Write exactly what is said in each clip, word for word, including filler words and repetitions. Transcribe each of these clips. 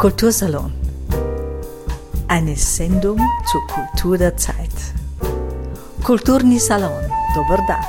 Kultursalon. Eine Sendung zur Kultur der Zeit. Kulturni Salon, dober dan.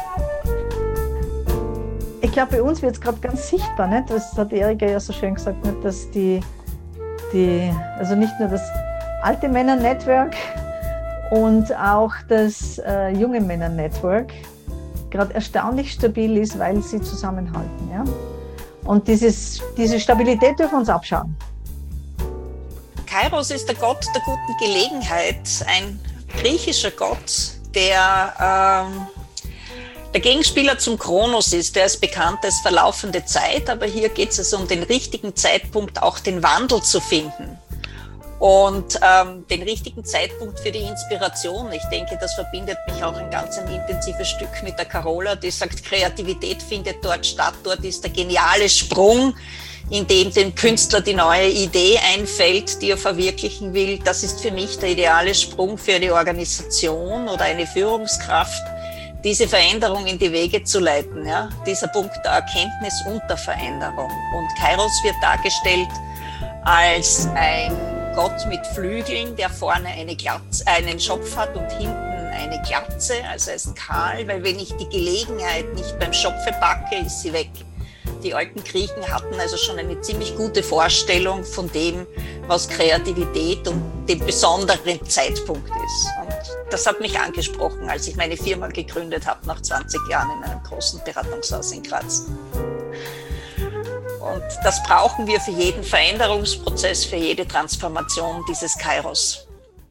Ich glaube, bei uns wird es gerade ganz sichtbar, nicht? Das hat Erika ja so schön gesagt, nicht? Dass die, die, also nicht nur das alte Männer-Network und auch das äh, junge Männer-Network gerade erstaunlich stabil ist, weil sie zusammenhalten. Ja? Und dieses, diese Stabilität dürfen wir uns abschauen. Kairos ist der Gott der guten Gelegenheit, ein griechischer Gott, der ähm, der Gegenspieler zum Kronos ist. Der ist bekannt als verlaufende Zeit, aber hier geht es also um den richtigen Zeitpunkt, auch den Wandel zu finden. Und ähm, den richtigen Zeitpunkt für die Inspiration. Ich denke, das verbindet mich auch ein ganz ein intensives Stück mit der Carola, die sagt, Kreativität findet dort statt. Dort ist der geniale Sprung, in dem dem Künstler die neue Idee einfällt, die er verwirklichen will. Das ist für mich der ideale Sprung für eine Organisation oder eine Führungskraft, diese Veränderung in die Wege zu leiten. Ja? Dieser Punkt der Erkenntnis und der Veränderung. Und Kairos wird dargestellt als ein Gott mit Flügeln, der vorne eine Glatze, einen Schopf hat und hinten eine Glatze, also er ist kahl, weil wenn ich die Gelegenheit nicht beim Schopfe packe, ist sie weg. Die alten Griechen hatten also schon eine ziemlich gute Vorstellung von dem, was Kreativität und dem besonderen Zeitpunkt ist. Und das hat mich angesprochen, als ich meine Firma gegründet habe, nach zwanzig Jahren in einem großen Beratungshaus in Graz. Und das brauchen wir für jeden Veränderungsprozess, für jede Transformation dieses Kairos.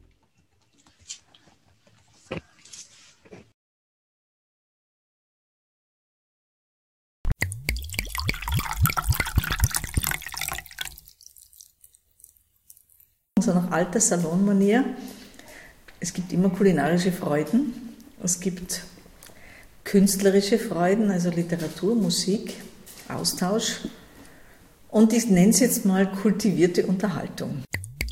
So nach alter Salonmanier. Es gibt immer kulinarische Freuden. Es gibt künstlerische Freuden, also Literatur, Musik, Austausch. Und ich nenne es jetzt mal kultivierte Unterhaltung.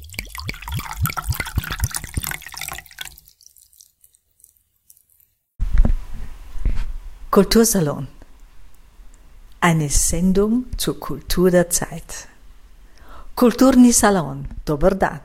Kultursalon. Eine Sendung zur Kultur der Zeit. Kulturni Salon, dober dan.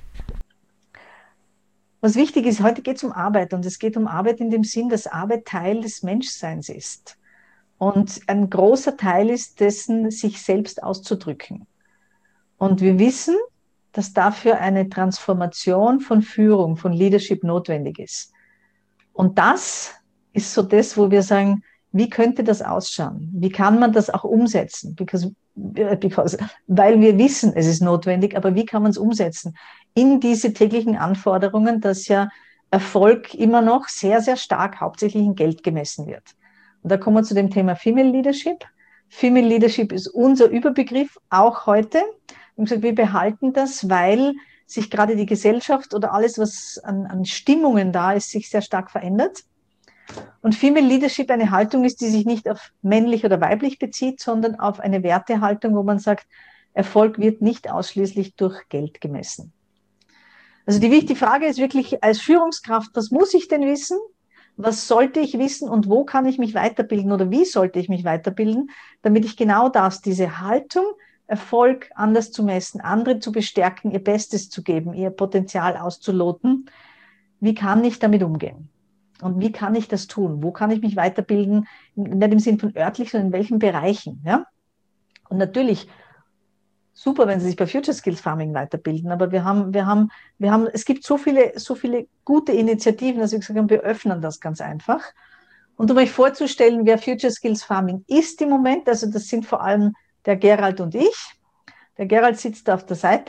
Was wichtig ist, heute geht es um Arbeit und es geht um Arbeit in dem Sinn, dass Arbeit Teil des Menschseins ist. Und ein großer Teil ist dessen, sich selbst auszudrücken. Und wir wissen, dass dafür eine Transformation von Führung, von Leadership notwendig ist. Und das ist so das, wo wir sagen, wie könnte das ausschauen? Wie kann man das auch umsetzen? Because, because, weil wir wissen, es ist notwendig, aber wie kann man es umsetzen? In diese täglichen Anforderungen, dass ja Erfolg immer noch sehr, sehr stark hauptsächlich in Geld gemessen wird. Und da kommen wir zu dem Thema Female Leadership. Female Leadership ist unser Überbegriff, auch heute. Und wir behalten das, weil sich gerade die Gesellschaft oder alles, was an, an Stimmungen da ist, sich sehr stark verändert. Und Female Leadership eine Haltung ist, die sich nicht auf männlich oder weiblich bezieht, sondern auf eine Wertehaltung, wo man sagt, Erfolg wird nicht ausschließlich durch Geld gemessen. Also die wichtige Frage ist wirklich als Führungskraft, was muss ich denn wissen? Was sollte ich wissen und wo kann ich mich weiterbilden oder wie sollte ich mich weiterbilden, damit ich genau das, diese Haltung, Erfolg anders zu messen, andere zu bestärken, ihr Bestes zu geben, ihr Potenzial auszuloten, wie kann ich damit umgehen? Und wie kann ich das tun? Wo kann ich mich weiterbilden? Nicht im Sinn von örtlich, sondern in welchen Bereichen? Ja? Und natürlich, super, wenn Sie sich bei Future Skills Farming weiterbilden, aber wir haben, wir haben, wir haben, es gibt so viele, so viele gute Initiativen, dass wir gesagt haben, wir öffnen das ganz einfach. Und um euch vorzustellen, wer Future Skills Farming ist im Moment, also das sind vor allem der Gerald und ich. Der Gerald sitzt da auf der Seite.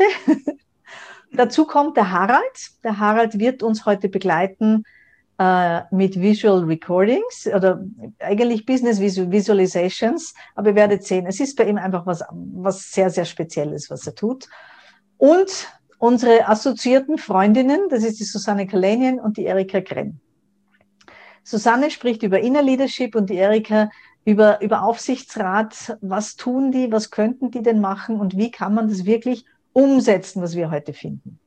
Dazu kommt der Harald. Der Harald wird uns heute begleiten äh, mit Visual Recordings oder eigentlich Business Visualizations. Aber ihr werdet sehen, es ist bei ihm einfach was, was sehr, sehr Spezielles, was er tut. Und unsere assoziierten Freundinnen, das ist die Susanne Kalanian und die Erika Krenn. Susanne spricht über Inner Leadership und die Erika über, über Aufsichtsrat. Was tun die, was könnten die denn machen und wie kann man das wirklich umsetzen, was wir heute finden?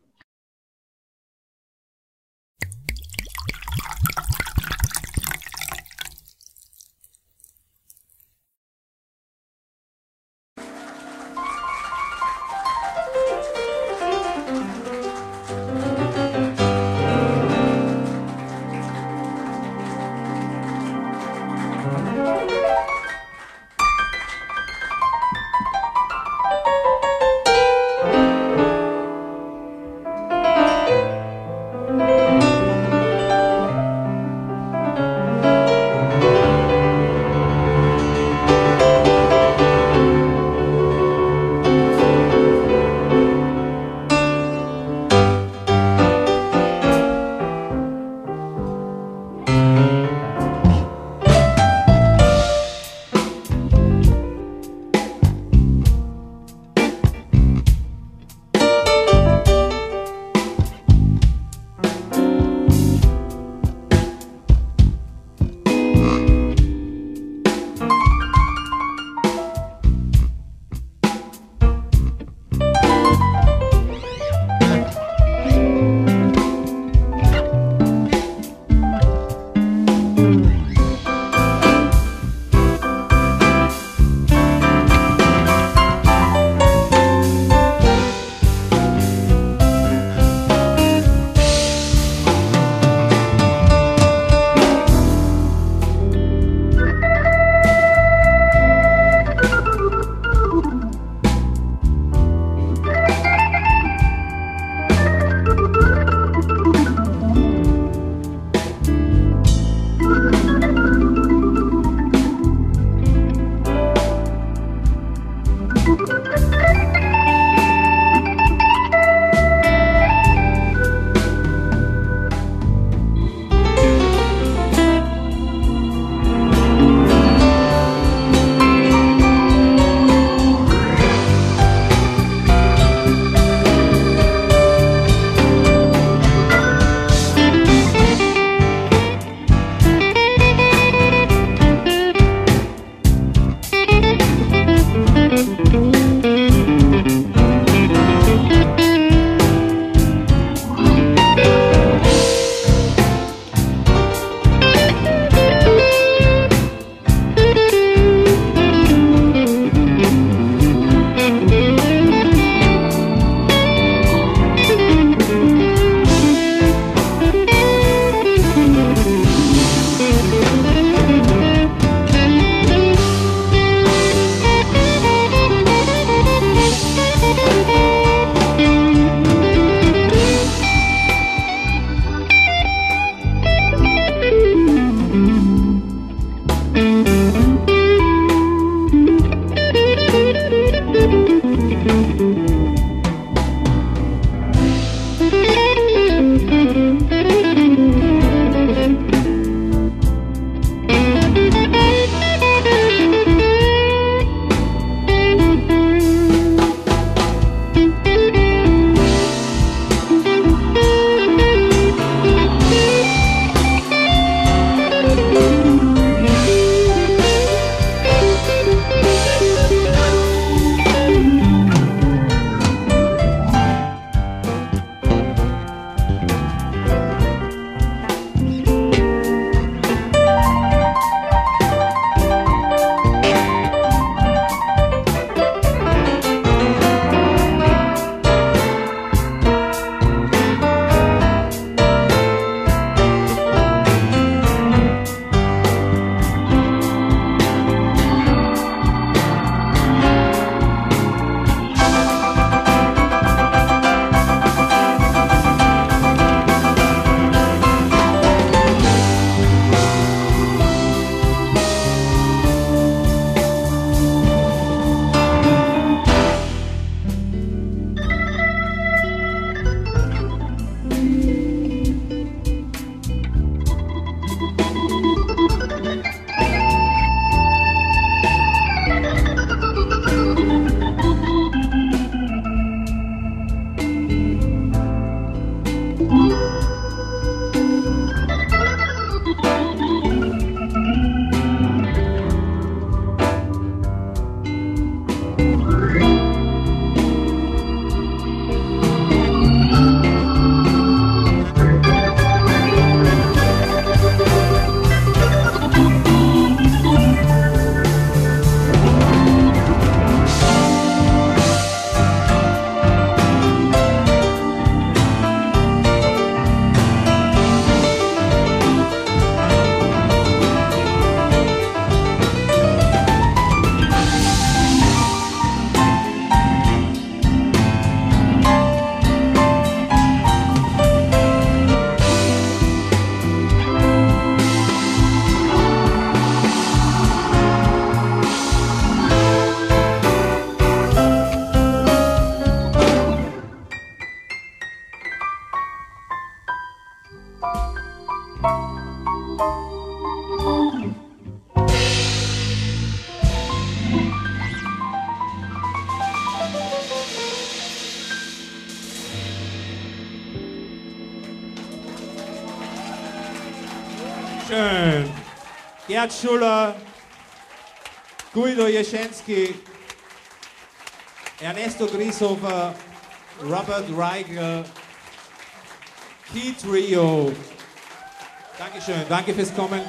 Gerd Schuller, Guido Jeschenski, Ernesto Grieshofer, Robert Reigel, Keith Rio. Dankeschön, danke fürs Kommen.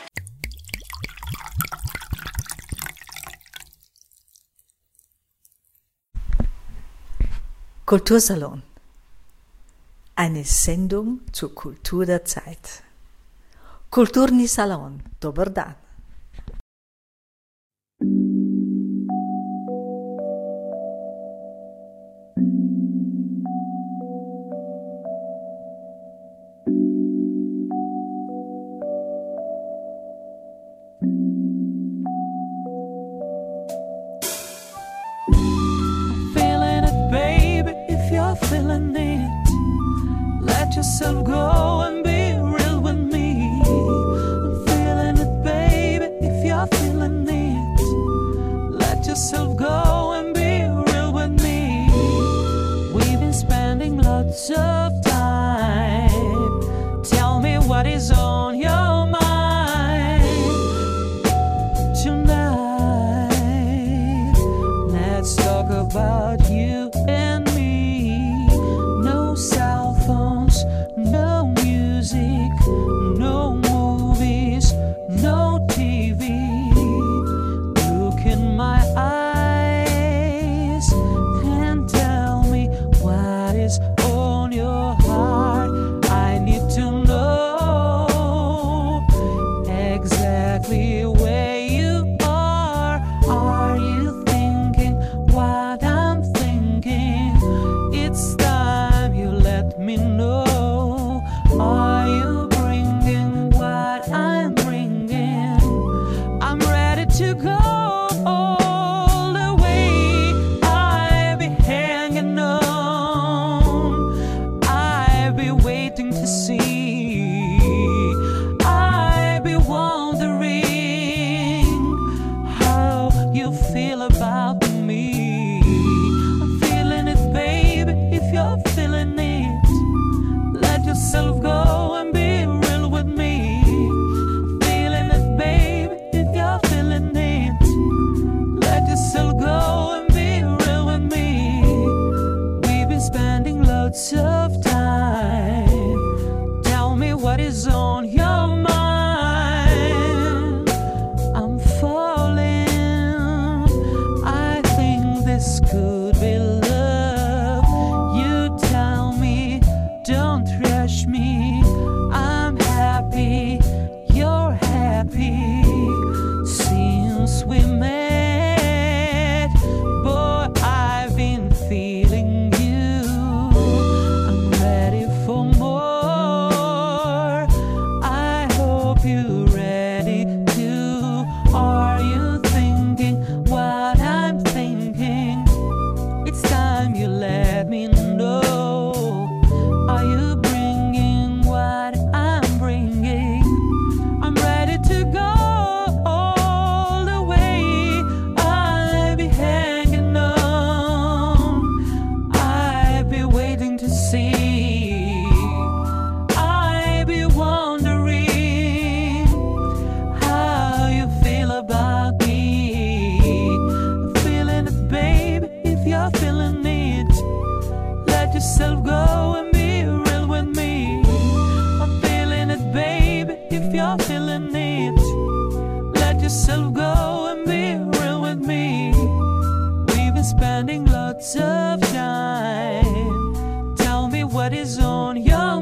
Kultursalon. Eine Sendung zur Kultur der Zeit. Kulturni salon. Dober dan. Feeling it, let yourself go and be real with me. I'm feeling it, baby, if you're feeling it, let yourself go and be real with me. We've been spending lots of time. Tell me what is on your mind tonight. Let's talk about you and cell phones, no music, no movies, no T V. Look in my eyes and tell me what is on your heart. I need to know exactly where you are. Are you thinking what I'm thinking? It's let me know. Are you bringing what I'm bringing? I'm ready to go all the way. I'll be hanging on. I'll be waiting to see. I'll be wondering how you feel about me. I'm feeling it, baby, if you're feeling it. Let yourself go and be real with me. Feeling it, baby, if you're feeling it. Let yourself go and be real with me. We've been spending lots of time. Tell me what is on your mind. I'm falling. I think this could be love. You tell me, don't rush me. I'm happy, you're happy. Since we met, boy, I've been feeling you. I'm ready for more. I hope you're ready too. Are you thinking what I'm thinking? It's time you let me know. Are you bringing what I'm bringing? I'm ready to go all the way. I'll be hanging on. I'll be waiting to see. I'll be wondering how you feel about me. Feeling it, baby, if you're feeling it. Let yourself go and if you're feeling it, let yourself go and be real with me. We've been spending lots of time. Tell me what is on your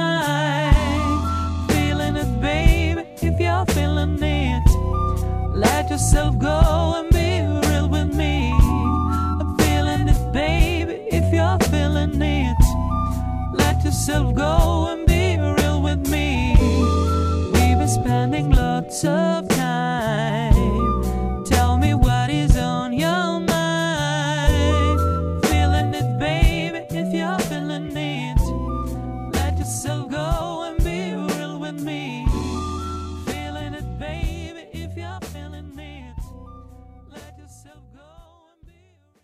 mind. Feeling it, baby, if you're feeling it. Let yourself go and be real with me. I'm feeling it, baby, if you're feeling it. Let yourself go and be real with me. Spending lots of time. Tell me what is on your mind. Feeling it, baby, if you're feeling it. Let yourself go and be real with me. Feeling it, baby, if you're feeling it. Let yourself go and be real with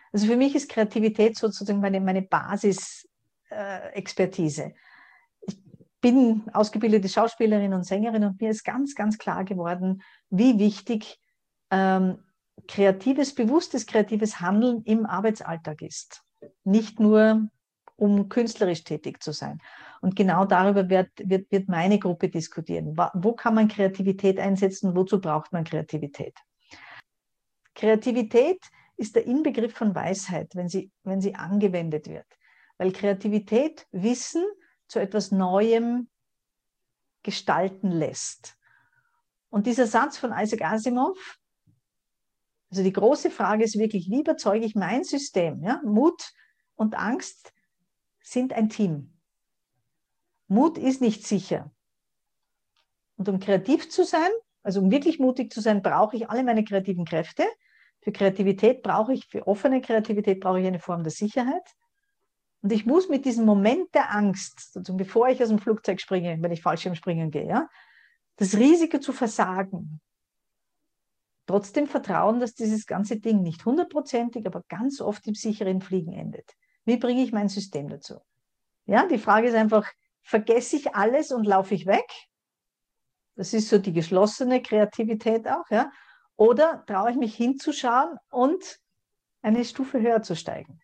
Also für mich ist Kreativität sozusagen meine, meine Basisexpertise. Ich bin ausgebildete Schauspielerin und Sängerin und mir ist ganz, ganz klar geworden, wie wichtig ähm, kreatives, bewusstes, kreatives Handeln im Arbeitsalltag ist. Nicht nur, um künstlerisch tätig zu sein. Und genau darüber wird, wird, wird meine Gruppe diskutieren. Wo kann man Kreativität einsetzen? Wozu braucht man Kreativität? Kreativität ist der Inbegriff von Weisheit, wenn sie, wenn sie angewendet wird. Weil Kreativität Wissen zu etwas Neuem gestalten lässt. Und dieser Satz von Isaac Asimov, also die große Frage ist wirklich, wie überzeuge ich mein System? Ja? Mut und Angst sind ein Team. Mut ist nicht sicher. Und um kreativ zu sein, also um wirklich mutig zu sein, brauche ich alle meine kreativen Kräfte. Für Kreativität brauche ich, für offene Kreativität brauche ich eine Form der Sicherheit. Und ich muss mit diesem Moment der Angst, sozusagen bevor ich aus dem Flugzeug springe, wenn ich Fallschirmspringen gehe, ja, das Risiko zu versagen, trotzdem vertrauen, dass dieses ganze Ding nicht hundertprozentig, aber ganz oft im sicheren Fliegen endet. Wie bringe ich mein System dazu? Ja, die Frage ist einfach, vergesse ich alles und laufe ich weg? Das ist so die geschlossene Kreativität auch, ja. Oder traue ich mich hinzuschauen und eine Stufe höher zu steigen?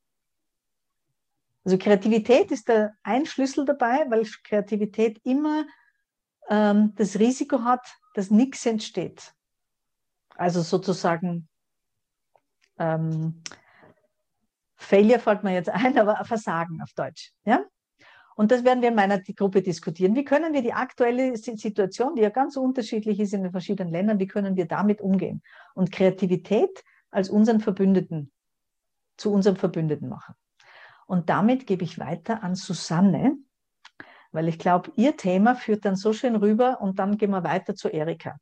Also Kreativität ist da ein Schlüssel dabei, weil Kreativität immer ähm, das Risiko hat, dass nichts entsteht. Also sozusagen ähm, Failure fällt mir jetzt ein, aber Versagen auf Deutsch. Ja? Und das werden wir in meiner Gruppe diskutieren. Wie können wir die aktuelle Situation, die ja ganz unterschiedlich ist in den verschiedenen Ländern, wie können wir damit umgehen? Und Kreativität als unseren Verbündeten, zu unserem Verbündeten machen. Und damit gebe ich weiter an Susanne, weil ich glaube, ihr Thema führt dann so schön rüber und dann gehen wir weiter zu Erika.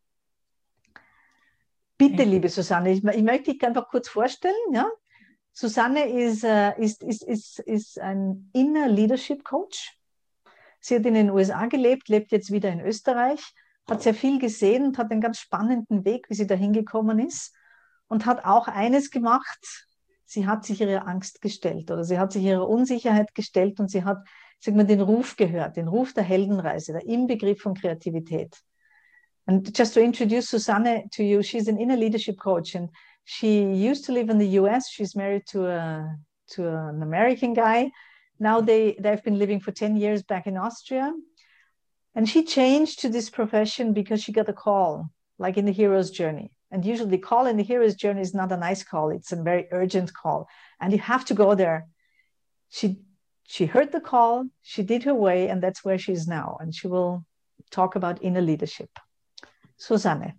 Bitte, liebe Susanne, ich, ich möchte dich einfach kurz vorstellen. Ja? Susanne ist, uh, ist, ist, ist, ist ein Inner Leadership Coach. Sie hat in den U S A gelebt, lebt jetzt wieder in Österreich, hat sehr viel gesehen und hat einen ganz spannenden Weg, wie sie da hingekommen ist und hat auch eines gemacht, sie hat sich ihrer Angst gestellt oder sie hat sich ihrer Unsicherheit gestellt und sie hat, sag mal, den Ruf gehört, den Ruf der Heldenreise, der Inbegriff von Kreativität. And just to introduce Susanne to you, she's an inner leadership coach and she used to live in the U S. She's married to, a, to an American guy. Now they, they've been living for ten years back in Austria. And she changed to this profession because she got a call, like in the hero's journey. And usually the call in the hero's journey is not a nice call. It's a very urgent call. And you have to go there. She, she heard the call, she did her way, and that's where she is now. And she will talk about inner leadership. Susanne.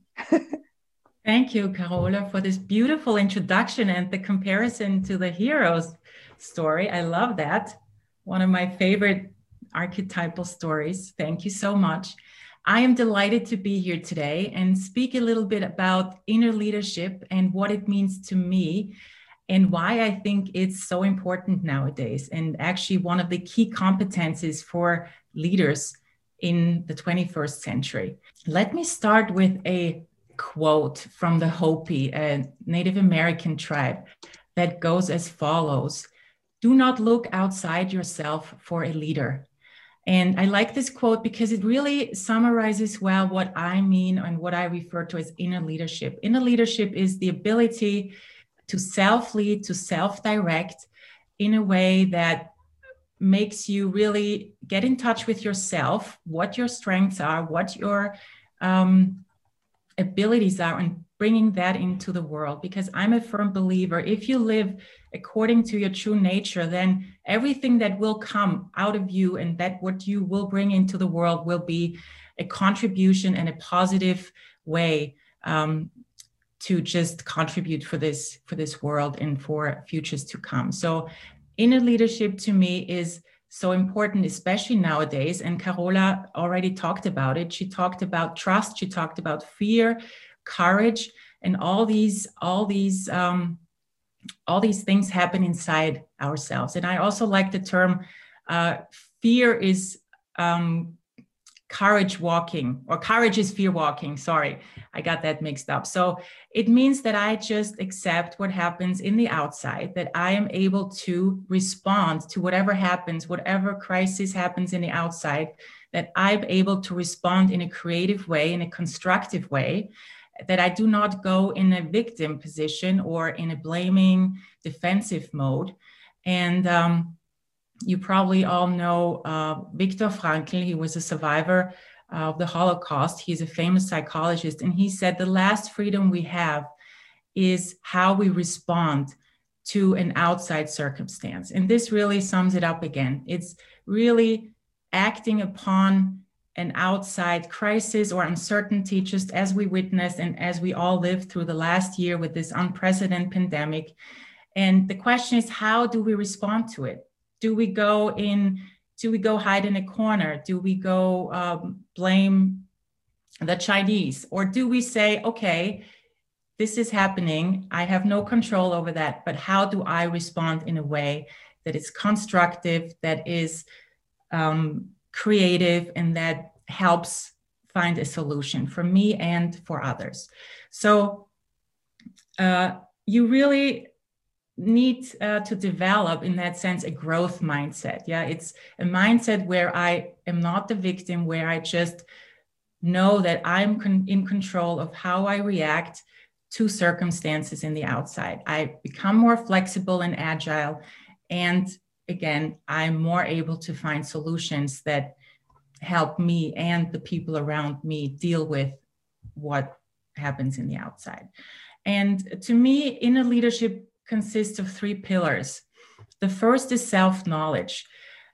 Thank you, Carola, for this beautiful introduction and the comparison to the hero's story. I love that. One of my favorite archetypal stories. Thank you so much. I am delighted to be here today and speak a little bit about inner leadership and what it means to me and why I think it's so important nowadays and actually one of the key competencies for leaders in the twenty-first century. Let me start with a quote from the Hopi, a Native American tribe, that goes as follows: "Do not look outside yourself for a leader." And I like this quote because it really summarizes well what I mean and what I refer to as inner leadership. Inner leadership is the ability to self-lead, to self-direct in a way that makes you really get in touch with yourself, what your strengths are, what your um, abilities are, and bringing that into the world. Because I'm a firm believer, if you live according to your true nature, then everything that will come out of you and that what you will bring into the world will be a contribution and a positive way um, to just contribute for this, for this world and for futures to come. So inner leadership to me is so important, especially nowadays. And Carola already talked about it. She talked about trust. She talked about fear, courage, and all these, all these, um, all these things happen inside ourselves. And I also like the term uh, fear is um, courage walking, or courage is fear walking. Sorry, I got that mixed up. So it means that I just accept what happens in the outside, that I am able to respond to whatever happens, whatever crisis happens in the outside, that I'm able to respond in a creative way, in a constructive way, that I do not go in a victim position or in a blaming, defensive mode. And um, you probably all know uh, Viktor Frankl. He was a survivor of the Holocaust. He's a famous psychologist. And he said the last freedom we have is how we respond to an outside circumstance. And this really sums it up again. It's really acting upon an outside crisis or uncertainty, just as we witnessed and as we all lived through the last year with this unprecedented pandemic. And the question is, how do we respond to it? Do we go in, do we go hide in a corner? Do we go um, blame the Chinese? Or do we say, okay, this is happening, I have no control over that, but how do I respond in a way that is constructive, that is um, creative, and that helps find a solution for me and for others? So uh, you really need uh, to develop, in that sense, a growth mindset. Yeah, it's a mindset where I am not the victim, where I just know that I'm con- in control of how I react to circumstances in the outside. I become more flexible and agile. And again, I'm more able to find solutions that help me and the people around me deal with what happens in the outside. And to me, inner leadership consists of three pillars. The first is self-knowledge.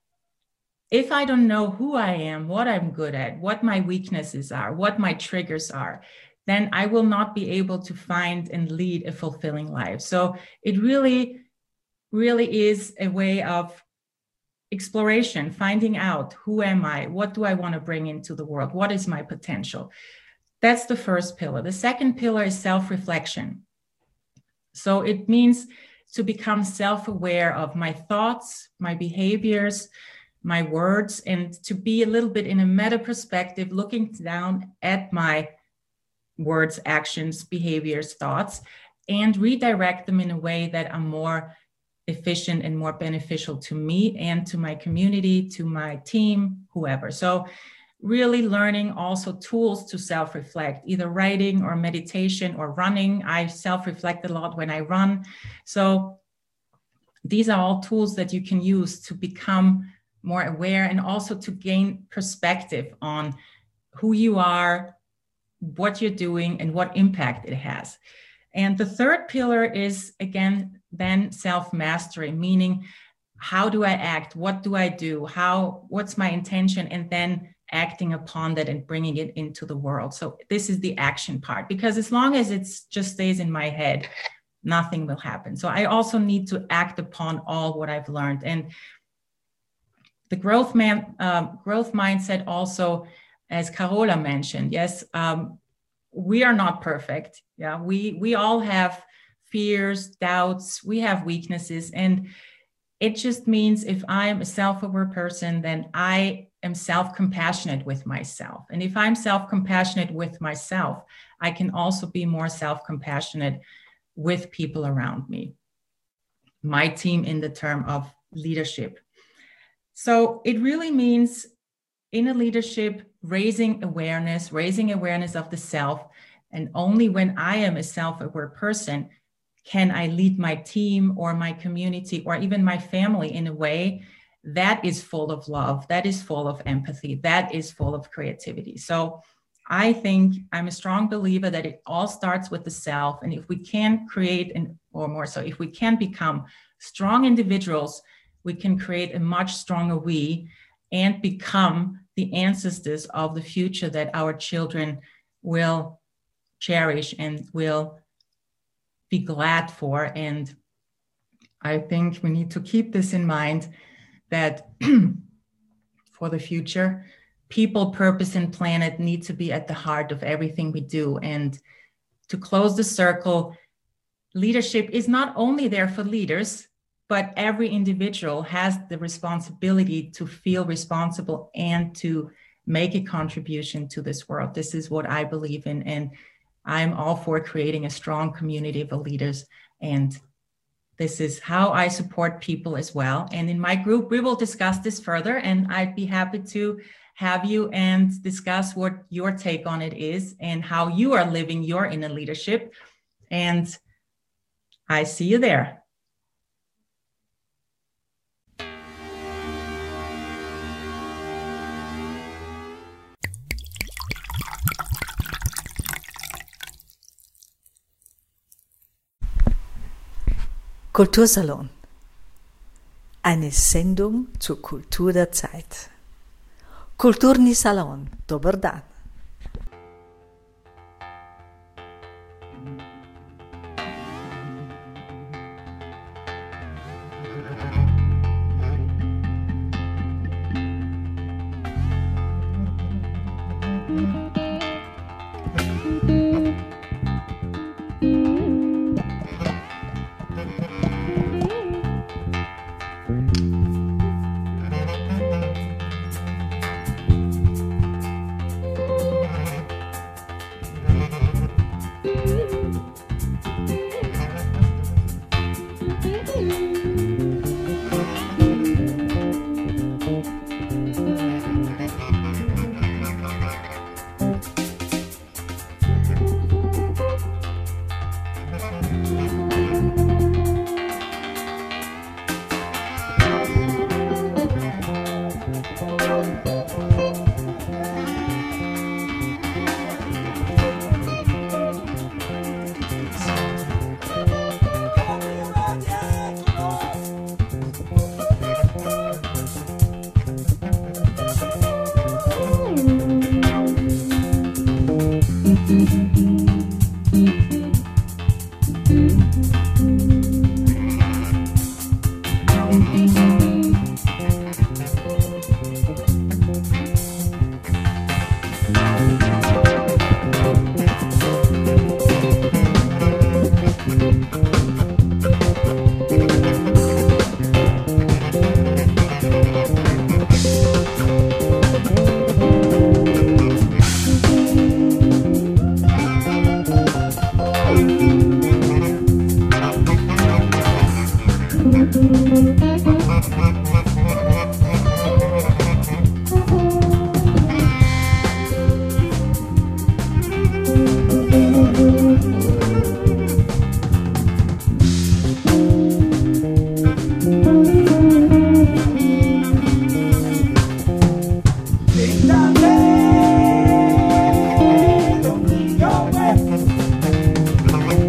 If I don't know who I am, what I'm good at, what my weaknesses are, what my triggers are, then I will not be able to find and lead a fulfilling life. So it really, really is a way of exploration, finding out who am I, what do I want to bring into the world, what is my potential. That's the first pillar. The second pillar is self-reflection. So it means to become self-aware of my thoughts, my behaviors, my words, and to be a little bit in a meta perspective, looking down at my words, actions, behaviors, thoughts, and redirect them in a way that are more efficient and more beneficial to me and to my community, to my team, whoever. So really learning also tools to self-reflect, either writing or meditation or running. I self-reflect a lot when I run. So these are all tools that you can use to become more aware and also to gain perspective on who you are, what you're doing, and what impact it has. And the third pillar is, again, then self-mastery, meaning how do I act? What do I do? How, what's my intention? And then acting upon that and bringing it into the world. So this is the action part, because as long as it just stays in my head, nothing will happen. So I also need to act upon all what I've learned. And the growth man, uh, growth mindset also, as Carola mentioned, yes, um, we are not perfect. Yeah, we we all have fears, doubts, we have weaknesses, and it just means if I'm a self-aware person, then I am self-compassionate with myself. And if I'm self-compassionate with myself, I can also be more self-compassionate with people around me, my team in the term of leadership. So it really means inner leadership, raising awareness, raising awareness of the self. And only when I am a self-aware person can I lead my team or my community or even my family in a way that is full of love, that is full of empathy, that is full of creativity. So I think I'm a strong believer that it all starts with the self. And if we can create, an, or more so, if we can become strong individuals, we can create a much stronger we and become the ancestors of the future that our children will cherish and will be glad for. And I think we need to keep this in mind, that for the future, people, purpose, and planet need to be at the heart of everything we do. And to close the circle, leadership is not only there for leaders, but every individual has the responsibility to feel responsible and to make a contribution to this world. This is what I believe in. And I'm all for creating a strong community of leaders. And this is how I support people as well. And in my group, we will discuss this further, and I'd be happy to have you and discuss what your take on it is and how you are living your inner leadership. And I see you there. Kultursalon. Eine Sendung zur Kultur der Zeit. Kulturni salon. Dober dan.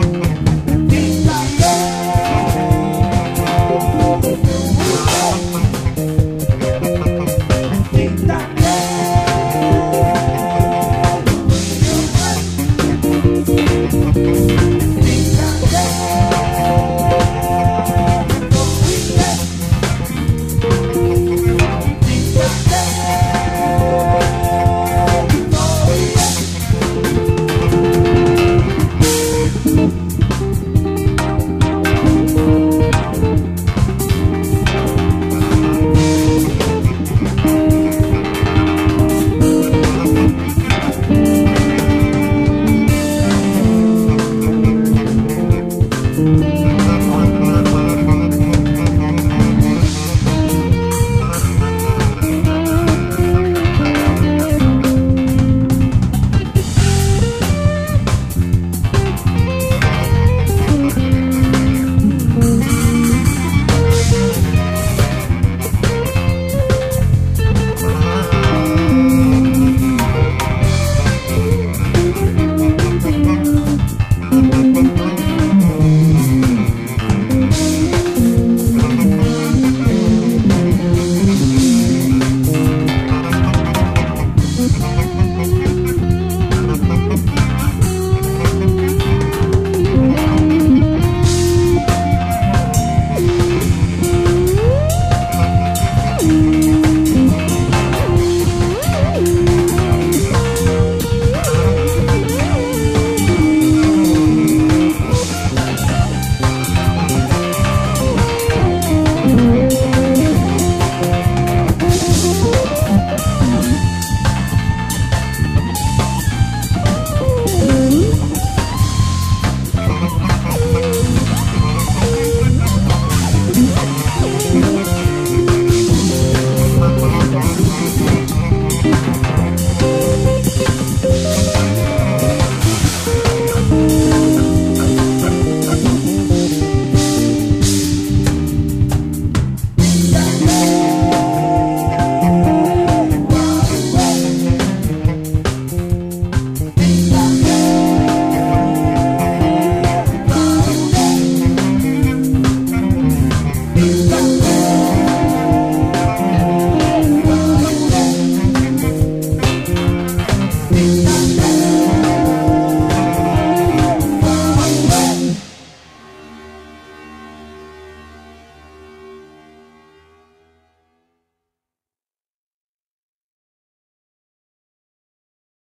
Thank you.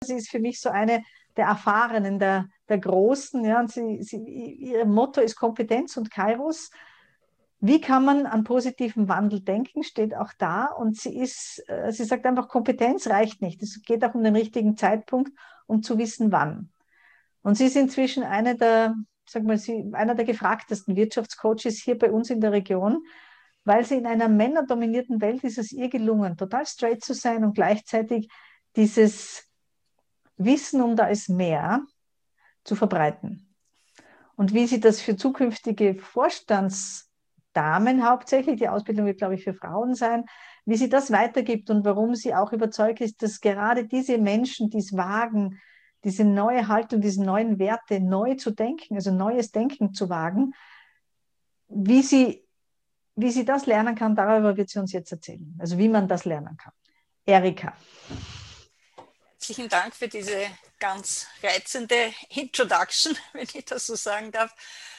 sie ist für mich so eine der Erfahrenen, der, der Großen. Ja, und sie, sie, ihr Motto ist Kompetenz und Kairos. Wie kann man an positiven Wandel denken, steht auch da. Und sie ist, sie sagt einfach, Kompetenz reicht nicht. Es geht auch um den richtigen Zeitpunkt, um zu wissen, wann. Und sie ist inzwischen eine der, sag mal, sie, einer der gefragtesten Wirtschaftscoaches hier bei uns in der Region, weil sie in einer männerdominierten Welt ist es ihr gelungen, total straight zu sein und gleichzeitig dieses Wissen um da ist mehr zu verbreiten. Und wie sie das für zukünftige Vorstandsdamen hauptsächlich, die Ausbildung wird, glaube ich, für Frauen sein, wie sie das weitergibt und warum sie auch überzeugt ist, dass gerade diese Menschen, die es wagen, diese neue Haltung, diese neuen Werte neu zu denken, also neues Denken zu wagen, wie sie, wie sie das lernen kann, darüber wird sie uns jetzt erzählen. Also wie man das lernen kann. Erika. Herzlichen Dank für diese ganz reizende Introduction, wenn ich das so sagen darf.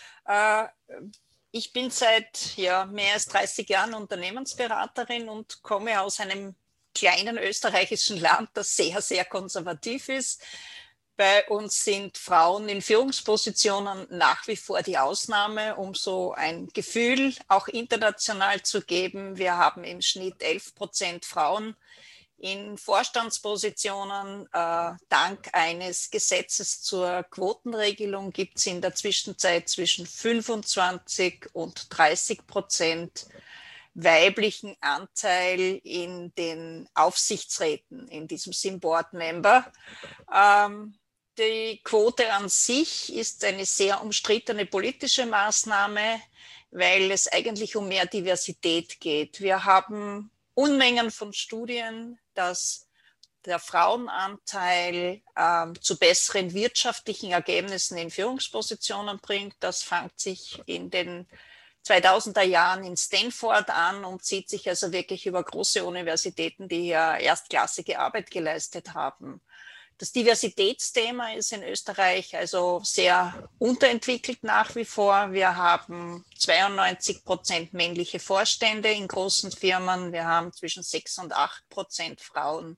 Ich bin seit ja, mehr als dreißig Jahren Unternehmensberaterin und komme aus einem kleinen österreichischen Land, das sehr, sehr konservativ ist. Bei uns sind Frauen in Führungspositionen nach wie vor die Ausnahme, um so ein Gefühl auch international zu geben. Wir haben im Schnitt elf Prozent Frauen in Vorstandspositionen. Äh, dank eines Gesetzes zur Quotenregelung gibt es in der Zwischenzeit zwischen fünfundzwanzig und dreißig Prozent weiblichen Anteil in den Aufsichtsräten, in diesem Sim Board Member. Ähm, die Quote an sich ist eine sehr umstrittene politische Maßnahme, weil es eigentlich um mehr Diversität geht. Wir haben Unmengen von Studien, dass der Frauenanteil äh, zu besseren wirtschaftlichen Ergebnissen in Führungspositionen bringt. Das fängt sich in den zweitausender Jahren in Stanford an und zieht sich also wirklich über große Universitäten, die ja erstklassige Arbeit geleistet haben. Das Diversitätsthema ist in Österreich also sehr unterentwickelt nach wie vor. Wir haben zweiundneunzig Prozent männliche Vorstände in großen Firmen. Wir haben zwischen sechs und acht Prozent Frauen.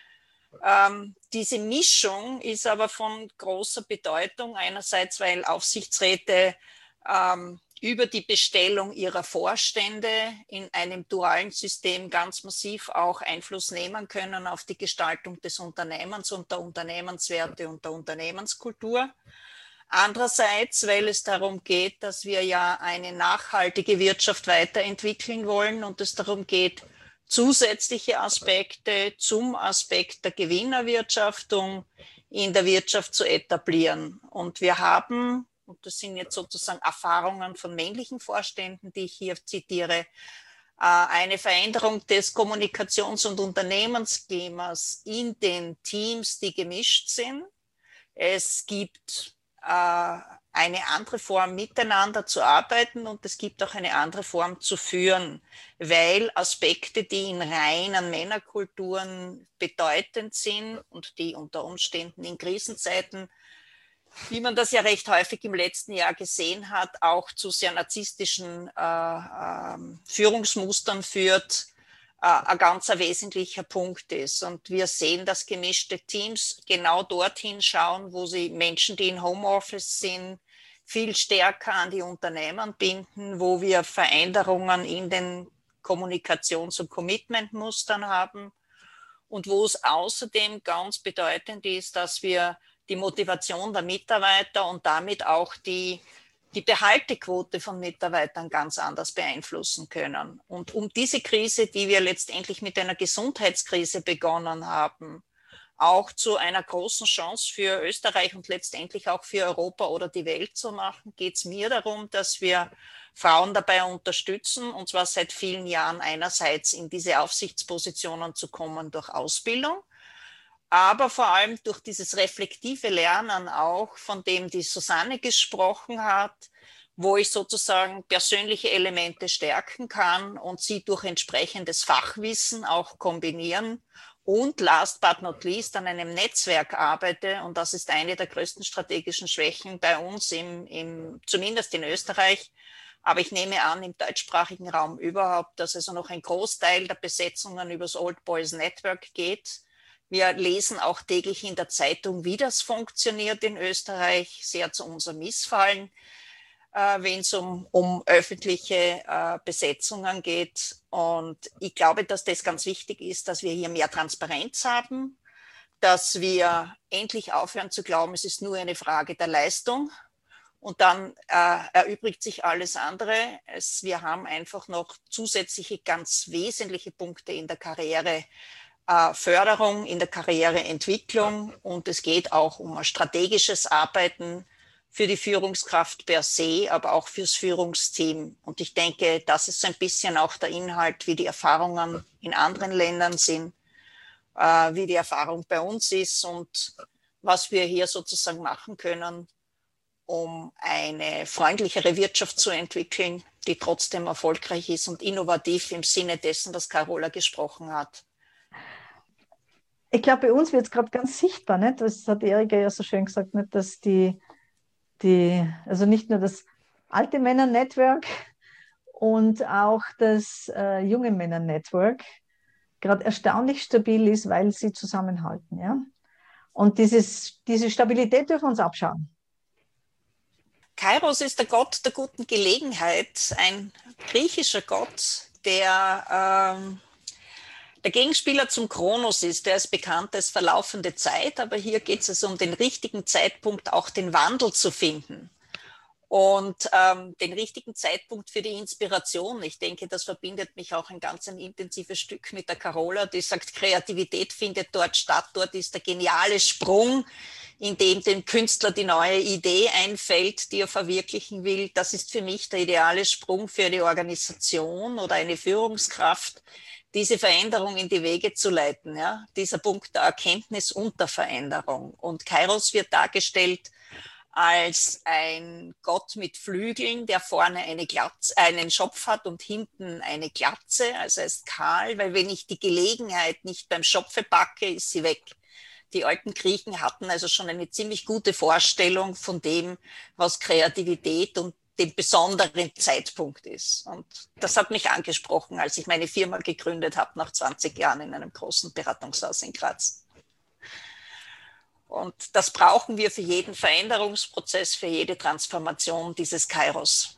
Ähm, diese Mischung ist aber von großer Bedeutung. Einerseits, weil Aufsichtsräte ähm, über die Bestellung ihrer Vorstände in einem dualen System ganz massiv auch Einfluss nehmen können auf die Gestaltung des Unternehmens und der Unternehmenswerte und der Unternehmenskultur. Andererseits, weil es darum geht, dass wir ja eine nachhaltige Wirtschaft weiterentwickeln wollen und es darum geht, zusätzliche Aspekte zum Aspekt der Gewinnerwirtschaftung in der Wirtschaft zu etablieren. Und wir haben, und das sind jetzt sozusagen Erfahrungen von männlichen Vorständen, die ich hier zitiere, eine Veränderung des Kommunikations- und Unternehmensklimas in den Teams, die gemischt sind. Es gibt eine andere Form, miteinander zu arbeiten und es gibt auch eine andere Form zu führen, weil Aspekte, die in reinen Männerkulturen bedeutend sind und die unter Umständen in Krisenzeiten, wie man das ja recht häufig im letzten Jahr gesehen hat, auch zu sehr narzisstischen äh, äh, Führungsmustern führt, äh, ein ganz wesentlicher Punkt ist. Und wir sehen, dass gemischte Teams genau dorthin schauen, wo sie Menschen, die in Homeoffice sind, viel stärker an die Unternehmen binden, wo wir Veränderungen in den Kommunikations- und Commitmentmustern haben und wo es außerdem ganz bedeutend ist, dass wir die Motivation der Mitarbeiter und damit auch die, die Behaltequote von Mitarbeitern ganz anders beeinflussen können. Und um diese Krise, die wir letztendlich mit einer Gesundheitskrise begonnen haben, auch zu einer großen Chance für Österreich und letztendlich auch für Europa oder die Welt zu machen, geht es mir darum, dass wir Frauen dabei unterstützen, und zwar seit vielen Jahren einerseits in diese Aufsichtspositionen zu kommen durch Ausbildung, aber vor allem durch dieses reflektive Lernen auch, von dem die Susanne gesprochen hat, wo ich sozusagen persönliche Elemente stärken kann und sie durch entsprechendes Fachwissen auch kombinieren und last but not least an einem Netzwerk arbeite. Und das ist eine der größten strategischen Schwächen bei uns, im, im, zumindest in Österreich, aber ich nehme an, im deutschsprachigen Raum überhaupt, dass also noch ein Großteil der Besetzungen übers Old Boys Network geht. Wir lesen auch täglich in der Zeitung, wie das funktioniert in Österreich, sehr zu unserem Missfallen, äh, wenn es um, um öffentliche äh, Besetzungen geht. Und ich glaube, dass das ganz wichtig ist, dass wir hier mehr Transparenz haben, dass wir endlich aufhören zu glauben, es ist nur eine Frage der Leistung. Und dann äh, erübrigt sich alles andere. Es, wir haben einfach noch zusätzliche ganz wesentliche Punkte in der Karriereförderung, in der Karriereentwicklung. Und es geht auch um ein strategisches Arbeiten für die Führungskraft per se, aber auch fürs Führungsteam. Und ich denke, das ist so ein bisschen auch der Inhalt, wie die Erfahrungen in anderen Ländern sind, äh, wie die Erfahrung bei uns ist und was wir hier sozusagen machen können, um eine freundlichere Wirtschaft zu entwickeln, die trotzdem erfolgreich ist und innovativ im Sinne dessen, was Carola gesprochen hat. Ich glaube, bei uns wird es gerade ganz sichtbar, nicht? Das hat Erika ja so schön gesagt, nicht? Dass die, die, also nicht nur das alte Männer-Network und auch das äh, junge Männer-Network gerade erstaunlich stabil ist, weil sie zusammenhalten. Ja? Und dieses, diese Stabilität dürfen wir uns abschauen. Kairos ist der Gott der guten Gelegenheit, ein griechischer Gott, der ähm, der Gegenspieler zum Kronos ist. Der ist bekannt als verlaufende Zeit, aber hier geht es also um den richtigen Zeitpunkt, auch den Wandel zu finden und ähm, den richtigen Zeitpunkt für die Inspiration. Ich denke, das verbindet mich auch ein ganz ein intensives Stück mit der Carola, die sagt, Kreativität findet dort statt, dort ist der geniale Sprung, in dem dem Künstler die neue Idee einfällt, die er verwirklichen will. Das ist für mich der ideale Sprung für eine Organisation oder eine Führungskraft, diese Veränderung in die Wege zu leiten. Ja? Dieser Punkt der Erkenntnis und der Veränderung. Und Kairos wird dargestellt als ein Gott mit Flügeln, der vorne eine Glatze, einen Schopf hat und hinten eine Glatze, also er ist kahl, weil wenn ich die Gelegenheit nicht beim Schopfe packe, ist sie weg. Die alten Griechen hatten also schon eine ziemlich gute Vorstellung von dem, was Kreativität und dem besonderen Zeitpunkt ist. Und das hat mich angesprochen, als ich meine Firma gegründet habe, nach zwanzig Jahren in einem großen Beratungshaus in Graz. Und das brauchen wir für jeden Veränderungsprozess, für jede Transformation dieses Kairos.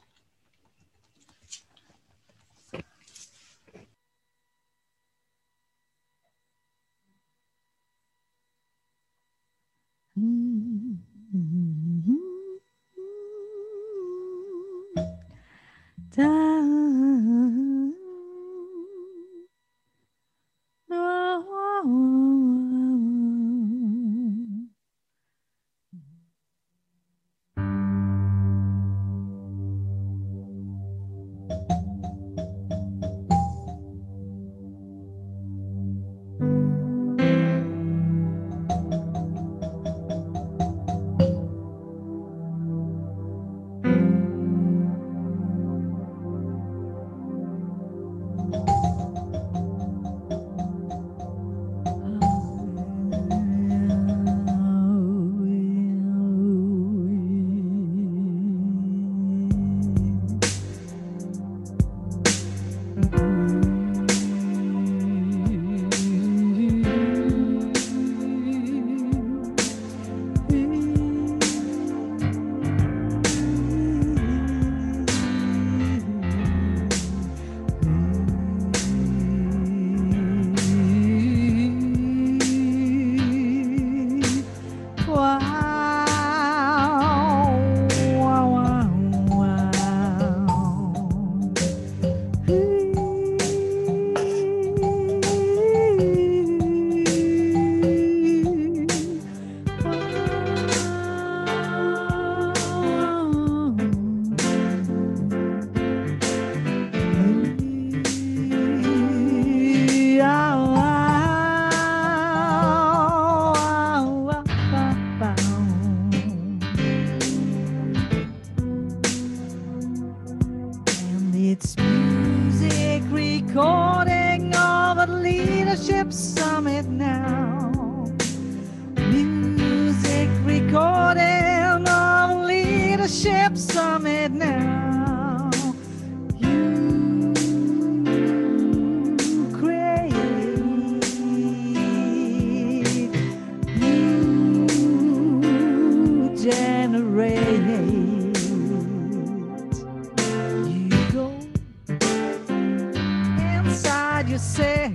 inside yourself.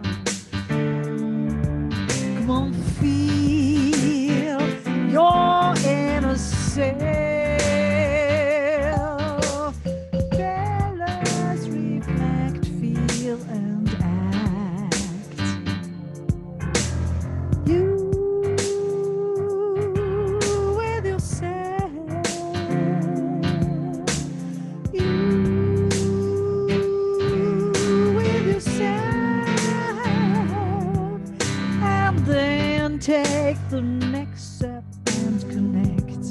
Come on, feel your inner self. Fellas, reflect, feel, and act. You with yourself. You with yourself. And then take the next step and connect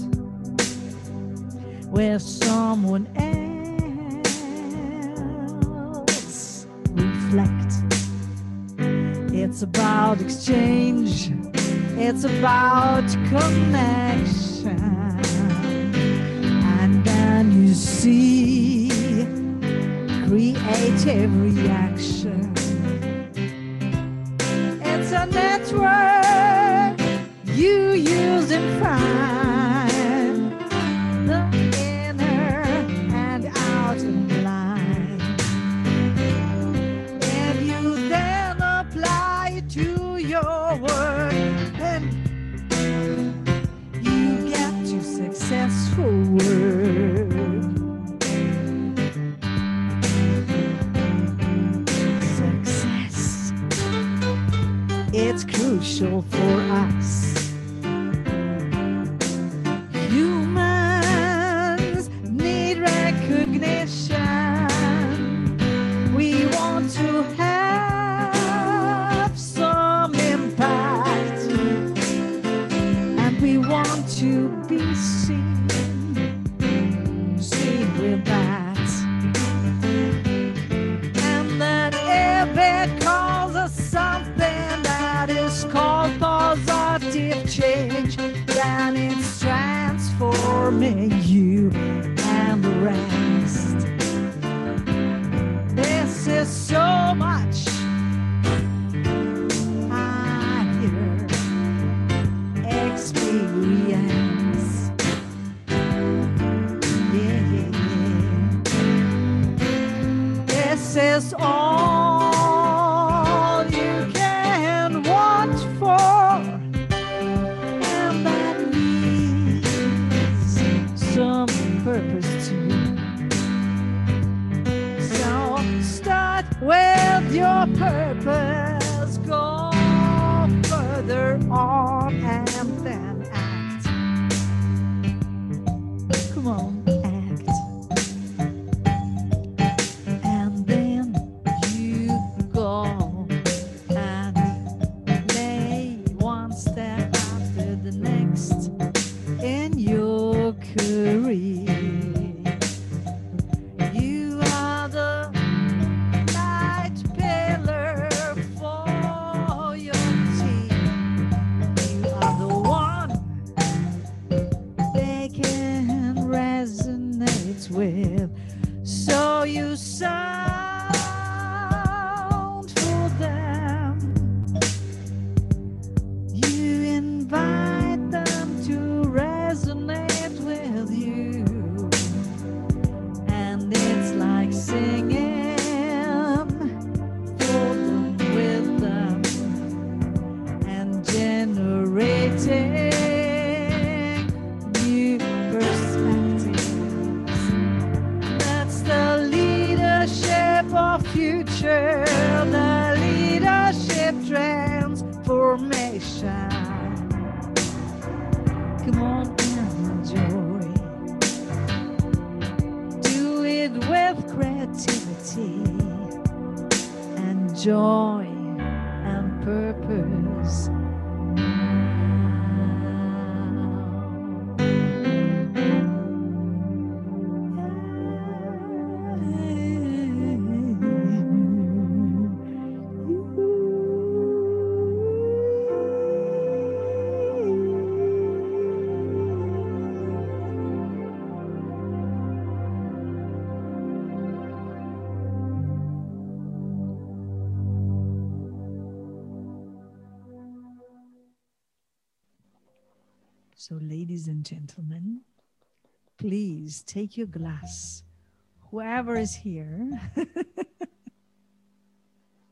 with someone else. Reflect. It's about exchange. It's about connection. And then you see creative reaction. It's a network you use and find the inner and outer line, and you then apply it to your work, and you get to successful work. Success, it's crucial for us. Humans need recognition. We want to have some impact, and we want to be seen, seen with that. And then if it causes something that is called positive change, then it's transforming you and the rest. This is so much higher experience. Yeah, yeah, yeah. This is all you can want for, and that needs some purpose too. So start with your purpose, go further on, and then act. Come on, act. And then you go and lay one step after the next in your career. You are the light pillar for your team. You are the one they can resonate with. So you sound for them. You invite them to resonate with you. And it's like singing for them, with them, and generating new perspectives. That's the leadership of future, the leadership transformation. Come on and enjoy. Do it with creativity and joy and purpose. So, ladies and gentlemen, please take your glass, whoever is here,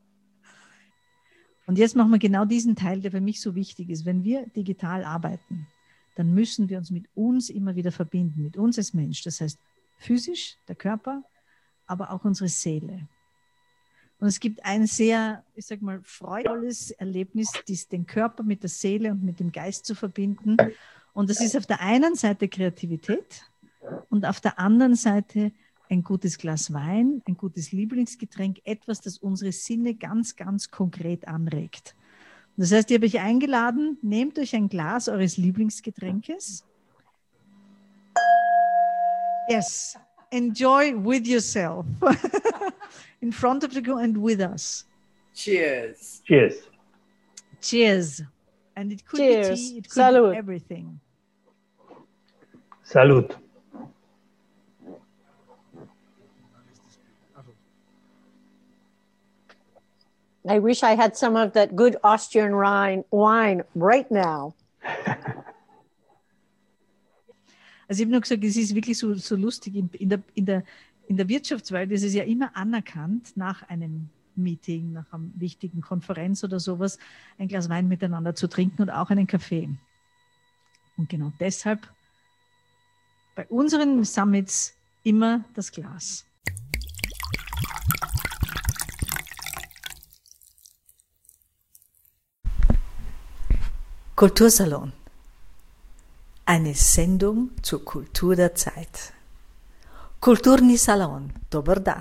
Und jetzt machen wir genau diesen Teil, der für mich so wichtig ist. Wenn wir digital arbeiten, dann müssen wir uns mit uns immer wieder verbinden, mit uns als Mensch. Das heißt physisch, der Körper, aber auch unsere Seele. Und es gibt ein sehr, ich sag mal, freudvolles Erlebnis, dies, den Körper mit der Seele und mit dem Geist zu verbinden. Und das ist auf der einen Seite Kreativität und auf der anderen Seite ein gutes Glas Wein, ein gutes Lieblingsgetränk, etwas, das unsere Sinne ganz, ganz konkret anregt. Und das heißt, ich habe euch eingeladen, nehmt euch ein Glas eures Lieblingsgetränkes. Yes, enjoy with yourself. In front of the girl and with us. Cheers. Cheers. Cheers. And it could Cheers. be tea, it could Salud. be everything. Salud. I wish I had some of that good Austrian wine, wine right now. Also ich habe nur gesagt, es ist wirklich so, so lustig. In, in, der, in, der, in der Wirtschaftswelt ist es ja immer anerkannt, nach einem Meeting, nach einer wichtigen Konferenz oder sowas, ein Glas Wein miteinander zu trinken und auch einen Kaffee. Und genau deshalb bei unseren Summits immer das Glas. Kultursalon. Eine Sendung zur Kultur der Zeit. Kulturni Salon, dober dan.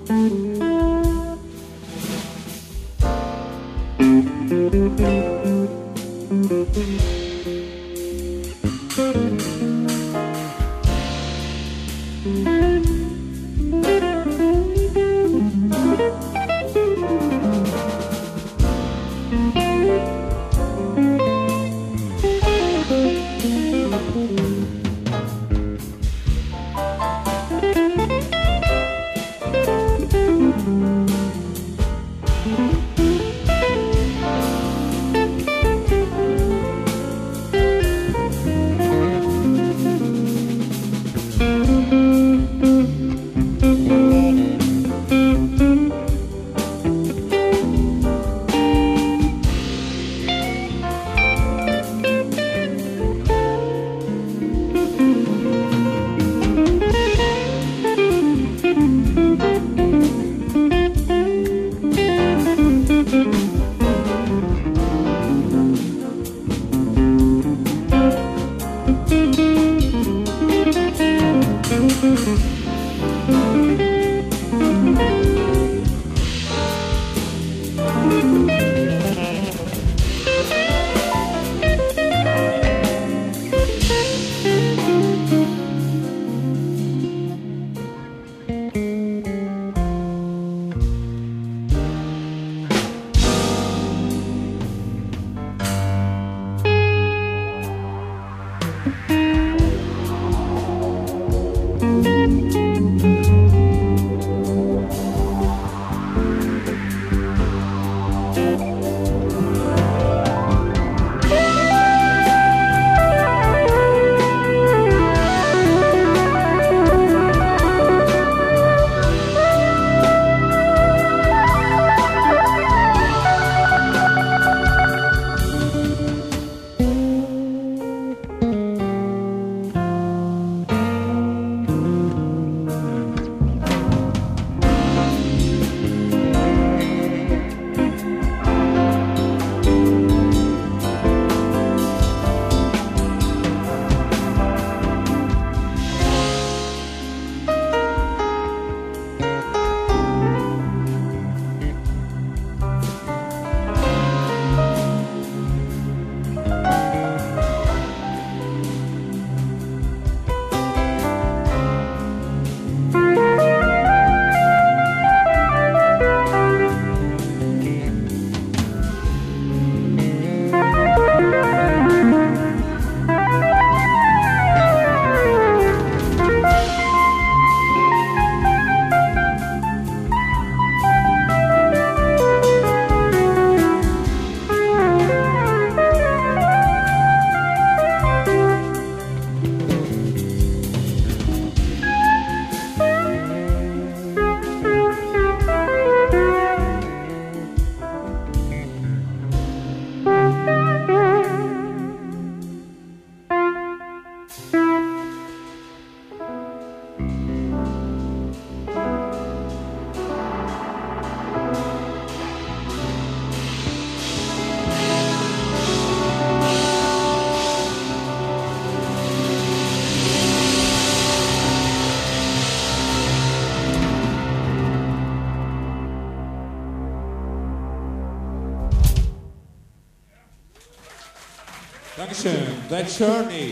Dankeschön. The Journey.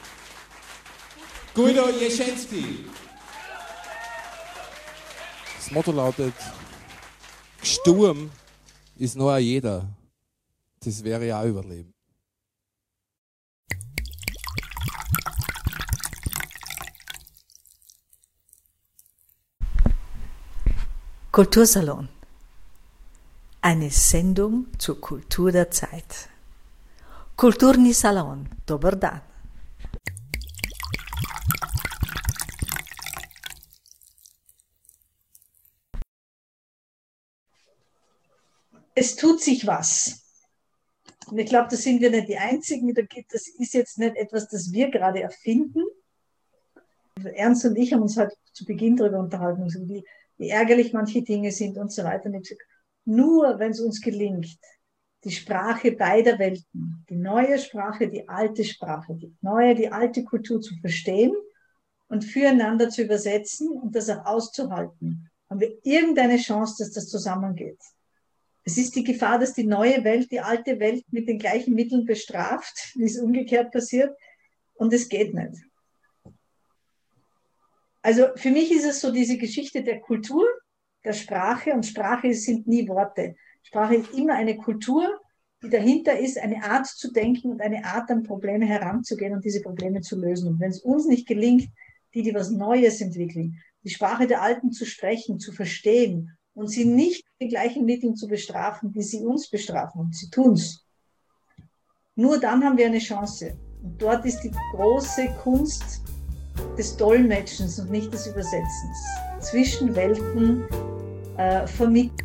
Guido Jeschenski. Das Motto lautet: Sturm ist nur ein jeder. Das wäre ja auch Überleben. Kultursalon. Eine Sendung zur Kultur der Zeit. Kulturni salon. Dober dan. Es tut sich was. Und ich glaube, da sind wir nicht die Einzigen. Das ist jetzt nicht etwas, das wir gerade erfinden. Ernst und ich haben uns heute zu Beginn darüber unterhalten, wie, wie ärgerlich manche Dinge sind und so weiter. Und ich gesagt, nur wenn es uns gelingt, die Sprache beider Welten, die neue Sprache, die alte Sprache, die neue, die alte Kultur zu verstehen und füreinander zu übersetzen und das auch auszuhalten, haben wir irgendeine Chance, dass das zusammengeht. Es ist die Gefahr, dass die neue Welt die alte Welt mit den gleichen Mitteln bestraft, wie es umgekehrt passiert. Und es geht nicht. Also für mich ist es so diese Geschichte der Kultur, der Sprache. Und Sprache sind nie Worte. Sprache ist immer eine Kultur, die dahinter ist, eine Art zu denken und eine Art, an Probleme heranzugehen und diese Probleme zu lösen. Und wenn es uns nicht gelingt, die, die was Neues entwickeln, die Sprache der Alten zu sprechen, zu verstehen und sie nicht mit den gleichen Mitteln zu bestrafen, wie sie uns bestrafen, und sie tun's. Nur dann haben wir eine Chance. Und dort ist die große Kunst des Dolmetschens und nicht des Übersetzens. Zwischen Welten äh, vermitteln.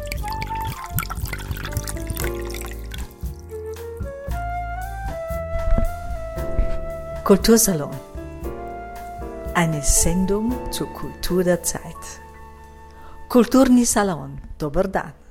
Kultursalon. Eine Sendung zur Kultur der Zeit. Kulturni Salon. Dobar dan.